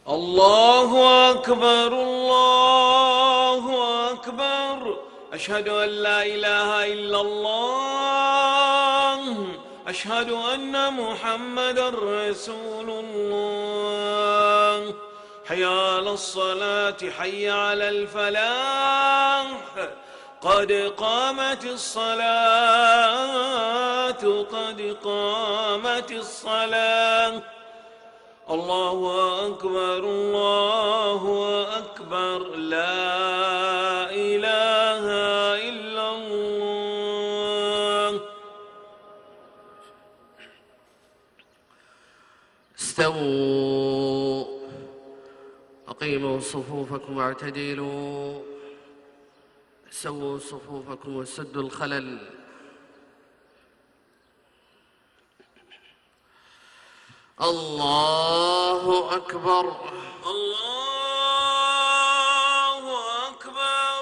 الله أكبر الله أكبر. أشهد أن لا إله إلا الله. أشهد أن محمدًا رسول الله. حي على الصلاة حي على الفلاح. قد قامت الصلاة قد قامت الصلاة. الله أكبر الله أكبر. لا إله إلا الله. استووا أقيموا صفوفكم واعتدلوا. سووا صفوفكم وسدوا الخلل. الله أكبر الله أكبر.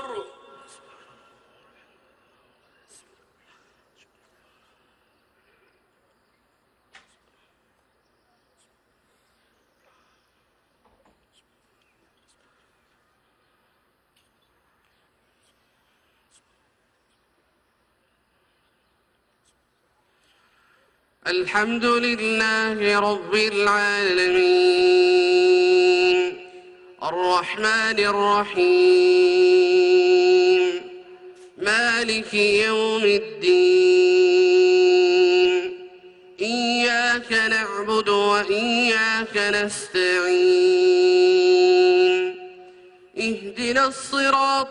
الحمد لله رب العالمين الرحمن الرحيم مالك يوم الدين. إياك نعبد وإياك نستعين. اهدنا الصراط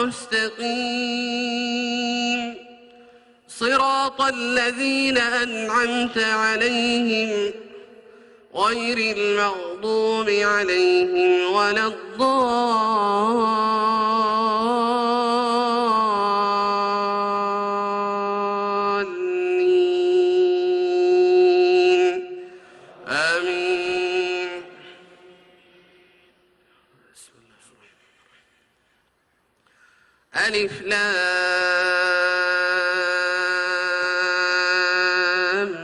المستقيم صراط الذين أنعمت عليهم غير المغضوب عليهم ولا الضالين. آمين. ألف لام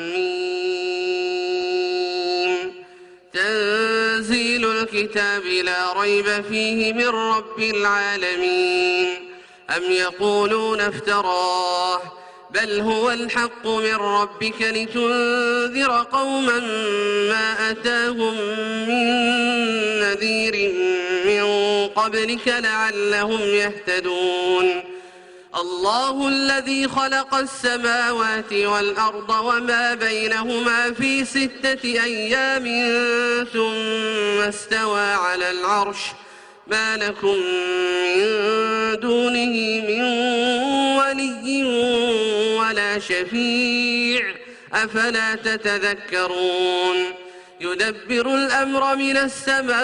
ميم. تنزيل الكتاب لا ريب فيه من رب العالمين. أم يقولون افتراه بل هو الحق من ربك لتنذر قوما ما أتاهم من نذير من قبلك لعلهم يهتدون. الله الذي خلق السماوات والأرض وما بينهما في 6 أيام ثم استوى على العرش. ما لكم من دونه من ولي ولا شفيع أفلا تتذكرون. يدبر الأمر من السماء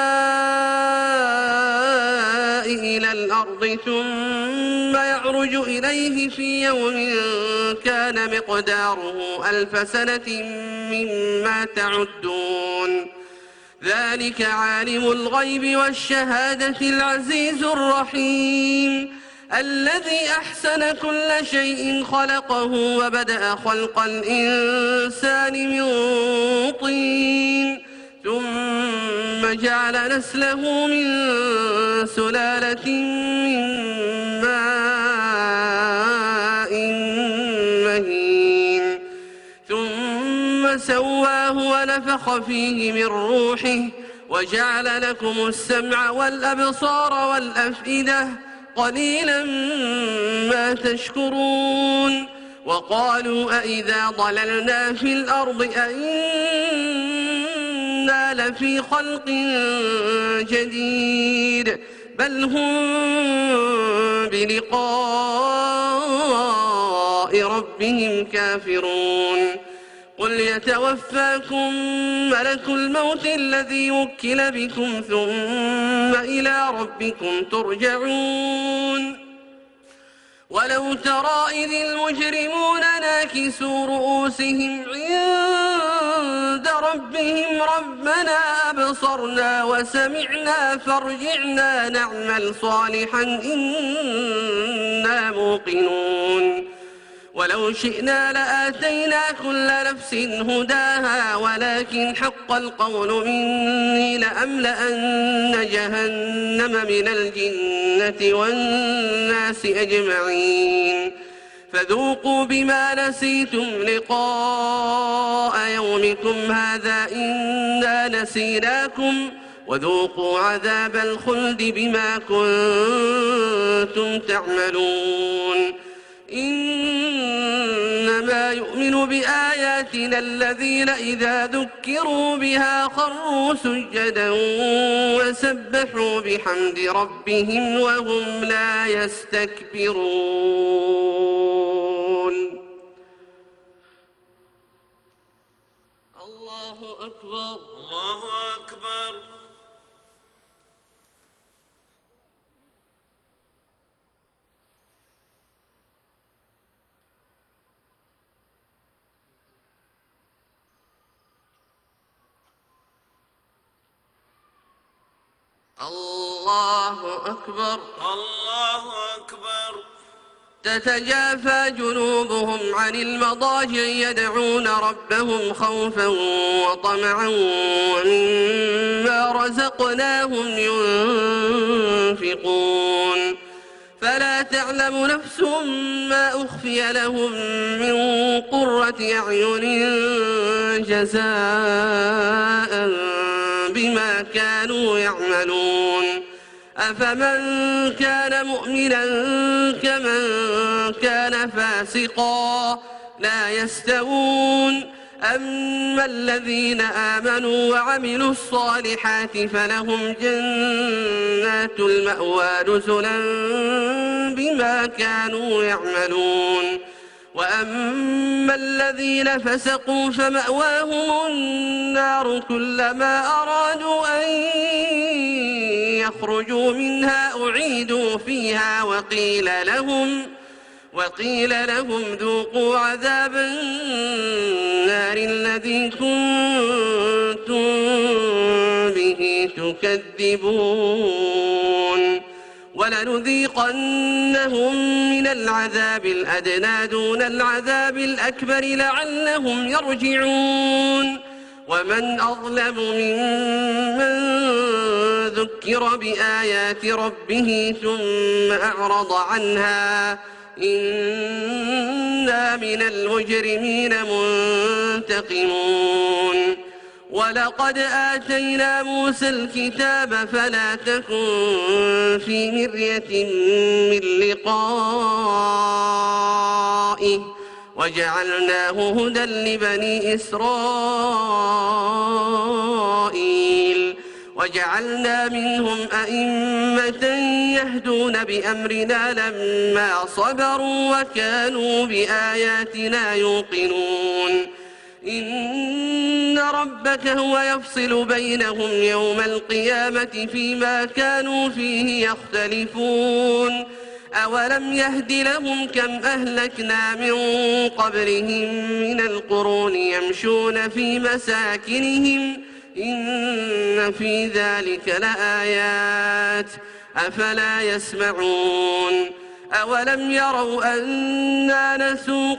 إلى الأرض ثم يعرج إليه في يوم كان مقداره 1000 سنة مما تعدون. ذلك عالم الغيب والشهادة العزيز الرحيم الذي أحسن كل شيء خلقه وبدأ خلق الإنسان من طين ثم جعل نسله من سلالة من ماء مهين ثم سواه ونفخ فيه من روحه وجعل لكم السمع والأبصار والأفئدة قليلا ما تشكرون. وقالوا أئذا ضللنا في الأرض أئنا لفي خلق جديد بل هم بلقاء ربهم كافرون. قل يتوفاكم ملك الموت الذي وكل بكم ثم إلى ربكم ترجعون. ولو ترى إذ المجرمون ناكسوا رؤوسهم عند ربهم ربنا أبصرنا وسمعنا فارجعنا نعمل صالحا إنا موقنون. ولو شئنا لآتينا كل نفس هداها ولكن حق القول مني لأملأن جهنم من الجنة والناس أجمعين فذوقوا بما نسيتم لقاء يومكم هذا إنا نسيناكم وذوقوا عذاب الخلد بما كنتم تعملون إنما يؤمن بآياتنا الذين إذا ذكروا بها خروا سجدا وسبحوا بحمد ربهم وهم لا يستكبرون. الله أكبر. الله أكبر. الله أكبر. الله أكبر. تتجافى جنوبهم عن المضاجع يدعون ربهم خوفا وطمعا ومما رزقناهم ينفقون فلا تعلم نفس ما أخفي لهم من قرة أعين جزاء بما كانوا يعملون أفمن كان مؤمنا كمن كان فاسقا لا يستوون أما الذين آمنوا وعملوا الصالحات فلهم جنات المأوى نزلا بما كانوا يعملون وأما الذين فسقوا فمأواهم النار كلما أرادوا أن يخرجوا منها أعيدوا فيها وقيل لهم ذوقوا عذاب النار الذي كنتم به تكذبون ولنذيقنهم من العذاب الأدنى دون العذاب الأكبر لعلهم يرجعون ومن أظلم ممن ذكر بآيات ربه ثم أعرض عنها إنا من المجرمين منتقمون ولقد آتينا موسى الكتاب فلا تكن في مرية من لقائه وجعلناه هدى لبني إسرائيل وجعلنا منهم أئمة يهدون بأمرنا لما صبروا وكانوا بآياتنا يوقنون إن ربك هو يفصل بينهم يوم القيامة فيما كانوا فيه يختلفون أولم يهد لهم كم أهلكنا من قبلهم من القرون يمشون في مساكنهم إن في ذلك لآيات أفلا يسمعون أولم يروا أنا نسوق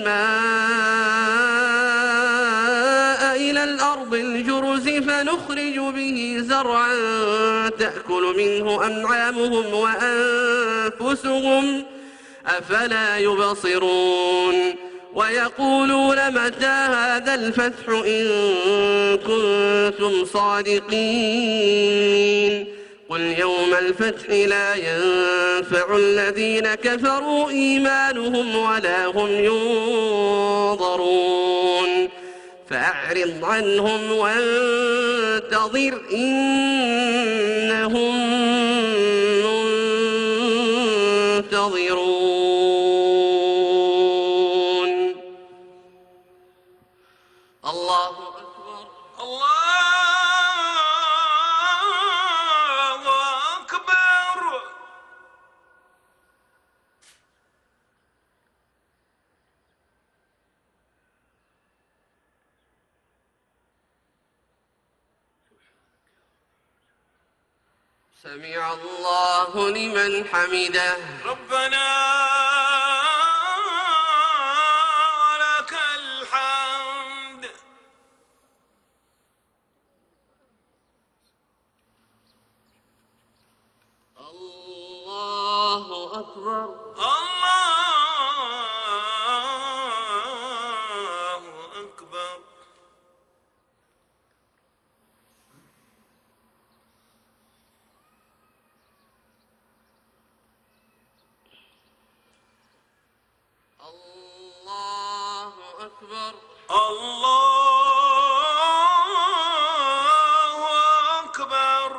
الماء إلى الأرض الجرز فنخرج به زرعا تأكل منه أنعامهم وأنفسهم أفلا يبصرون ويقولون متى هذا الفتح إن كنتم صادقين قل يوم الفتح لا ينفع الذين كفروا إيمانهم ولا هم ينظرون فأعرض عنهم وانتظر إنهم منتظرون. الله أكبر. الله أكبر. سمع الله لمن حمده. ربنا أكبر. الله أكبر. الله أكبر. الله أكبر.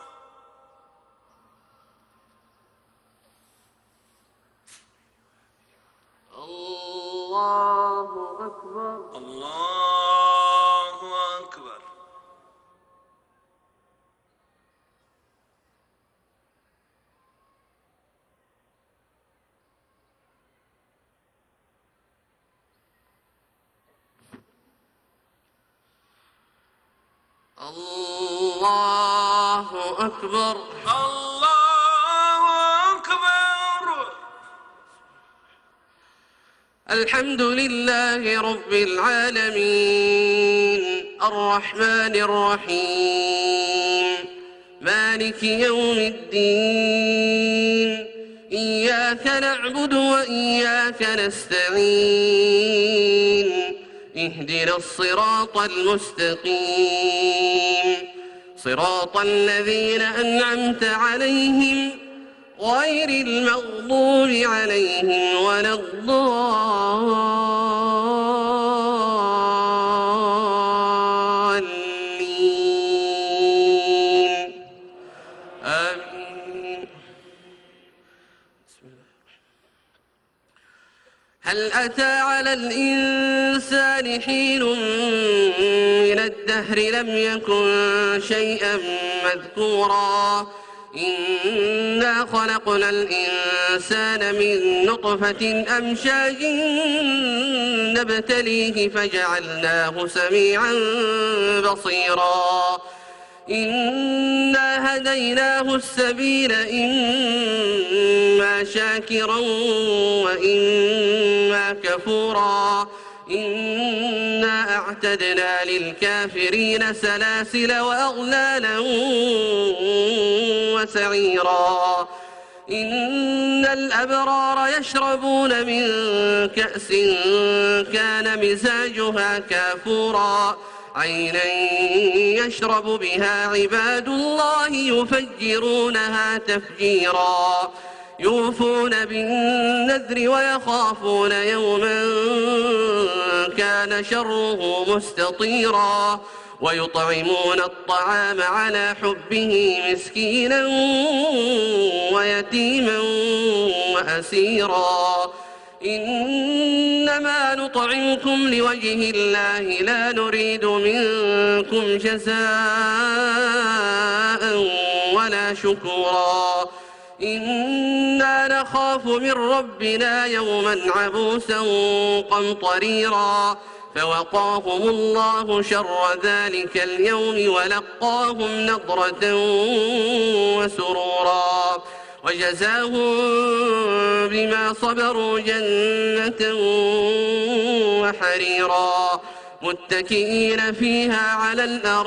الله أكبر. الله أكبر. الله أكبر. الله أكبر. الحمد لله رب العالمين الرحمن الرحيم مالك يوم الدين إياك نعبد وإياك نستعين اهدنا الصراط المستقيم صراط الذين أنعمت عليهم غير المغضوب عليهم ولا الضالين آمين. هل أتى على الإنسان حين من الدهر لم يكن شيئا مذكورا إنا خلقنا الإنسان من نطفة أمشاج نبتليه فجعلناه سميعا بصيرا إنا هديناه السبيل إما شاكرا وإما كفورا إنا أعتدنا للكافرين سلاسل وأغلالا وسعيرا إن الأبرار يشربون من كأس كان مزاجها كافورا عينا يشرب بها عباد الله يفجرونها تفجيرا يوفون بالنذر ويخافون يوما كان شره مستطيرا ويطعمون الطعام على حبه مسكينا ويتيما وأسيرا إنما نطعمكم لوجه الله لا نريد منكم جزاء ولا شكورا إنا نخاف من ربنا يوما عبوسا قمطريرا فوقاهم الله شر ذلك اليوم ولقاهم نضرة وسرورا وجزاهم بما صبروا جنة وحريرا متكئين فيها على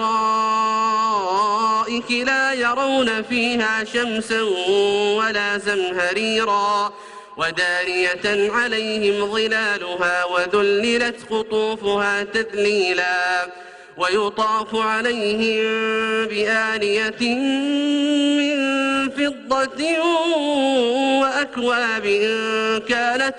الأرائك لا يرون فيها شمسا ولا زمهريرا ودانية عليهم ظلالها وذللت قطوفها تذليلا ويطاف عليهم بآنية من فضة وأكواب كانت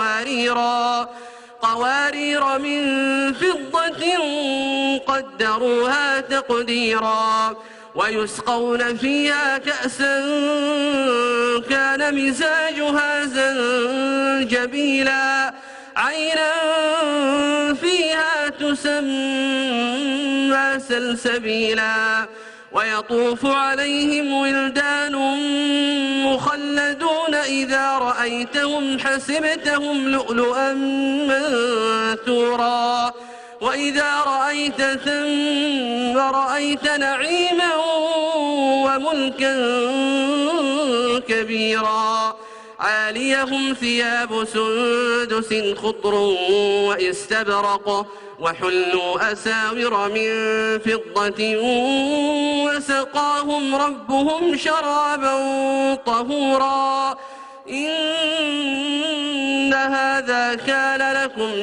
قوارير من فضة قدروها تقديرا ويسقون فيها كأسا كان مزاجها زنجبيلا عينا فيها تسمى سلسبيلا ويطوف عليهم ولدان مخلدون إذا رأيتهم حسبتهم لؤلؤا منثورا وإذا رأيت ثم رأيت نعيما وملكا كبيرا عاليهم ثياب سندس خضر واستبرق وحلوا أساور من فضة وسقاهم ربهم شرابا طهورا إن هذا كان لكم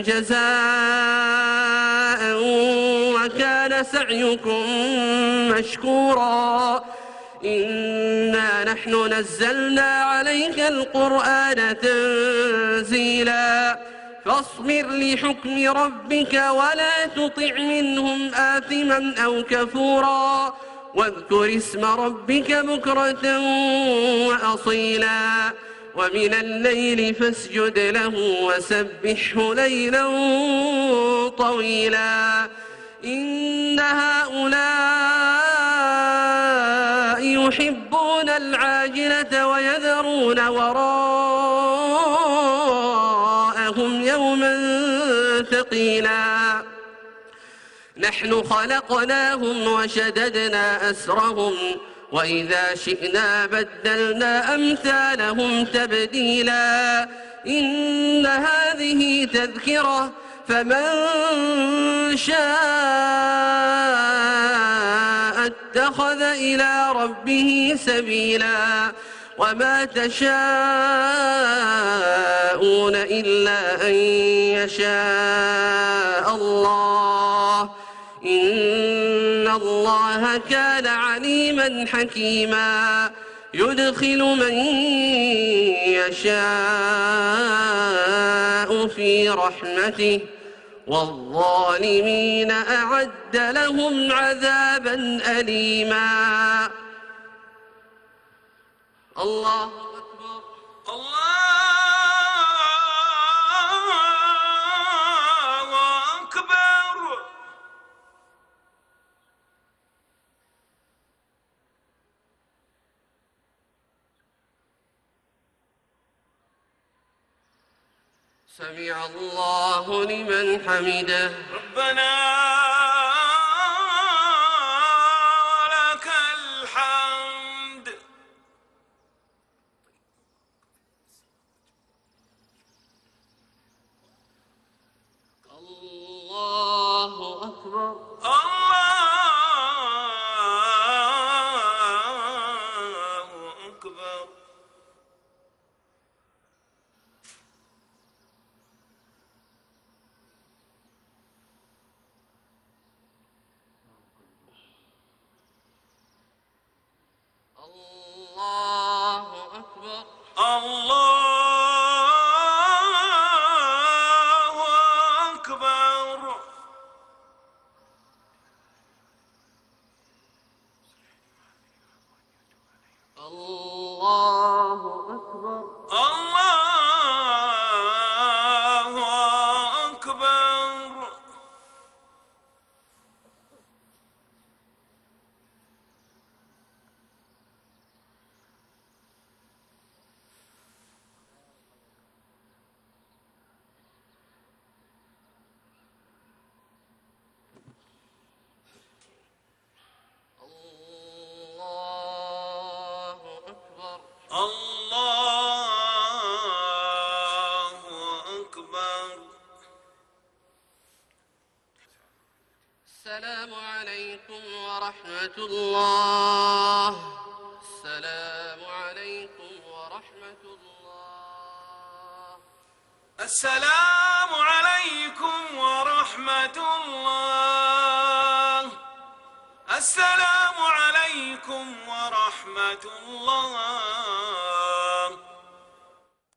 جزاء وكان سعيكم مشكورا إنا نحن نزلنا عليك القرآن تنزيلا فاصبر لحكم ربك ولا تطع منهم آثما أو كفورا واذكر اسم ربك بكرة وأصيلا ومن الليل فاسجد له وسبحه ليلا طويلا إن هؤلاء يحبون العاجلة ويذرون وراءهم يوما ثقيلا نحن خلقناهم وشددنا أسرهم وإذا شئنا بدلنا أمثالهم تبديلا إن هذه تذكرة فمن شاء اتخذ إلى ربه سبيلا وما تشاءون إلا أن يشاء الله إن الله كان عليما حكيما يدخل من يشاء في رحمته والظالمين أعد لهم عذابا أليما الله أكبر الله أكبر سمع الله لمن حمده ربنا لك الحمد الله أكبر الله أكبر الله أكبر الله أكبر الله أكبر الله أكبر الله أكبر الله أكبر السلام عليكم ورحمة الله السلام عليكم ورحمة الله السلام عليكم ورحمة الله السلام عليكم ورحمة الله